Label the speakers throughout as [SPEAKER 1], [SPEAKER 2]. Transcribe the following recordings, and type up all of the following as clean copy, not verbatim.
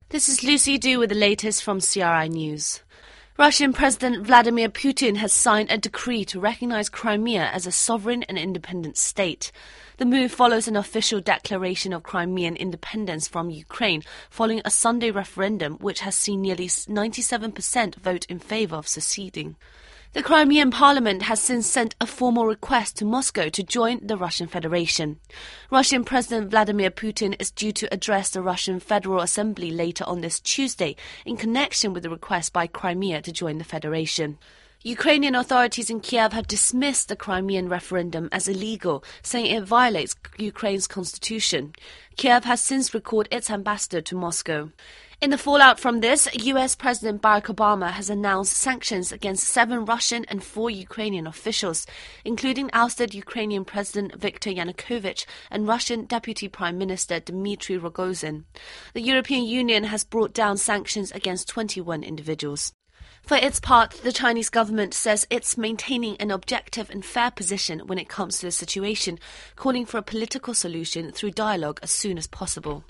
[SPEAKER 1] This is Lucy Du with the latest from CRI News. Russian President Vladimir Putin has signed a decree to recognize Crimea as a sovereign and independent state. The move follows an official declaration of Crimean independence from Ukraine following a Sunday referendum which has seen nearly 97% vote in favor of seceding. The Crimean parliament has since sent a formal request to Moscow to join the Russian Federation. Russian President Vladimir Putin is due to address the Russian Federal Assembly later on this Tuesday in connection with the request by Crimea to join the Federation. Ukrainian authorities in Kiev have dismissed the Crimean referendum as illegal, saying it violates Ukraine's constitution. Kiev has since recalled its ambassador to Moscow. In the fallout from this, US President Barack Obama has announced sanctions against 7 Russian and 4 Ukrainian officials, including ousted Ukrainian President Viktor Yanukovych and Russian Deputy Prime Minister Dmitry Rogozin. The European Union has brought down sanctions against 21 individuals. For its part, the Chinese government says it's maintaining an objective and fair position when it comes to the situation, calling for a political solution through dialogue as soon as possible.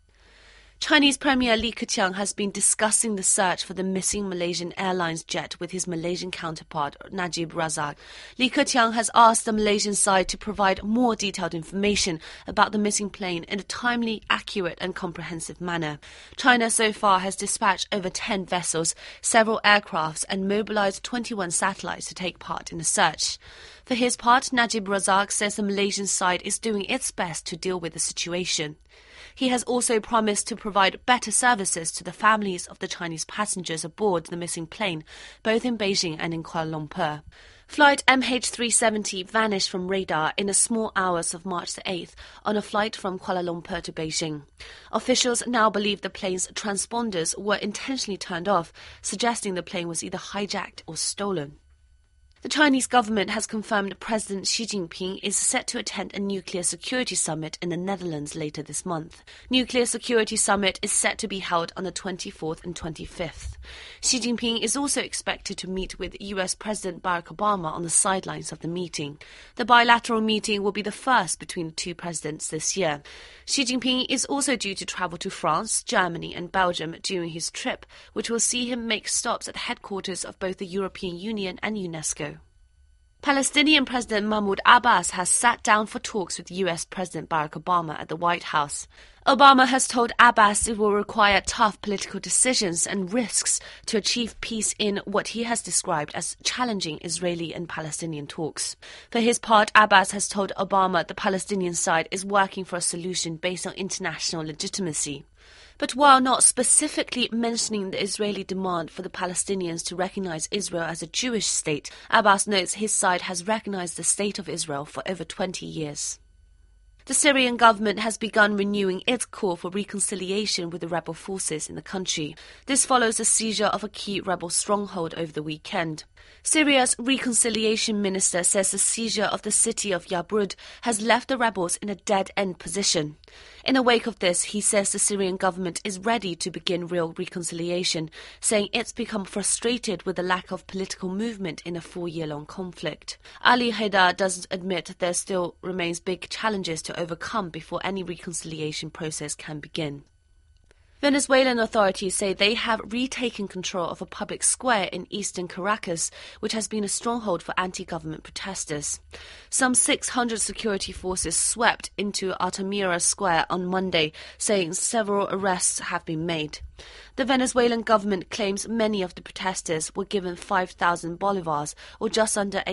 [SPEAKER 1] Chinese Premier Li Keqiang has been discussing the search for the missing Malaysian Airlines jet with his Malaysian counterpart Najib Razak. Li Keqiang has asked the Malaysian side to provide more detailed information about the missing plane in a timely, accurate and comprehensive manner. China so far has dispatched over 10 vessels, several aircrafts and mobilized 21 satellites to take part in the search. For his part, Najib Razak says the Malaysian side is doing its best to deal with the situation. He has also promised to provide better services to the families of the Chinese passengers aboard the missing plane, both in Beijing and in Kuala Lumpur. Flight MH370 vanished from radar in the small hours of March the 8th on a flight from Kuala Lumpur to Beijing. Officials now believe the plane's transponders were intentionally turned off, suggesting the plane was either hijacked or stolen. The Chinese government has confirmed President Xi Jinping is set to attend a nuclear security summit in the Netherlands later this month. Nuclear security summit is set to be held on the 24th and 25th. Xi Jinping is also expected to meet with US President Barack Obama on the sidelines of the meeting. The bilateral meeting will be the first between the two presidents this year. Xi Jinping is also due to travel to France, Germany and Belgium during his trip, which will see him make stops at headquarters of both the European Union and UNESCO. Palestinian President Mahmoud Abbas has sat down for talks with US President Barack Obama at the White House. Obama has told Abbas it will require tough political decisions and risks to achieve peace in what he has described as challenging Israeli and Palestinian talks. For his part, Abbas has told Obama the Palestinian side is working for a solution based on international legitimacy. But while not specifically mentioning the Israeli demand for the Palestinians to recognize Israel as a Jewish state, Abbas notes his side has recognized the state of Israel for over 20 years. The Syrian government has begun renewing its call for reconciliation with the rebel forces in the country. This follows the seizure of a key rebel stronghold over the weekend. Syria's reconciliation minister says the seizure of the city of Yabrud has left the rebels in a dead-end position. In the wake of this, he says the Syrian government is ready to begin real reconciliation, saying it's become frustrated with the lack of political movement in a 4-year-long conflict. Ali Haidar doesn't admit there still remains big challenges to overcome before any reconciliation process can begin. Venezuelan authorities say they have retaken control of a public square in eastern Caracas, which has been a stronghold for anti-government protesters. Some 600 security forces swept into Altamira Square on Monday, saying several arrests have been made. The Venezuelan government claims many of the protesters were given 5,000 bolivars, or just under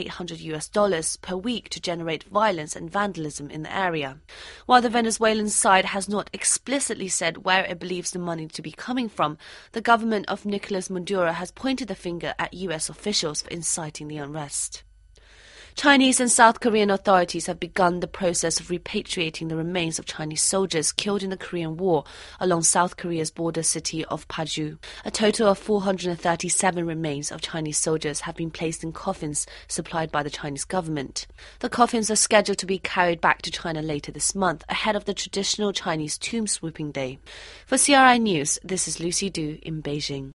[SPEAKER 1] $800 per week, to generate violence and vandalism in the area. While the Venezuelan side has not explicitly said where it believes the money to be coming from, the government of Nicolas Maduro has pointed the finger at US officials for inciting the unrest. Chinese and South Korean authorities have begun the process of repatriating the remains of Chinese soldiers killed in the Korean War along South Korea's border city of Paju. A total of 437 remains of Chinese soldiers have been placed in coffins supplied by the Chinese government. The coffins are scheduled to be carried back to China later this month, ahead of the traditional Chinese tomb sweeping day. For CRI News, this is Lucy Du in Beijing.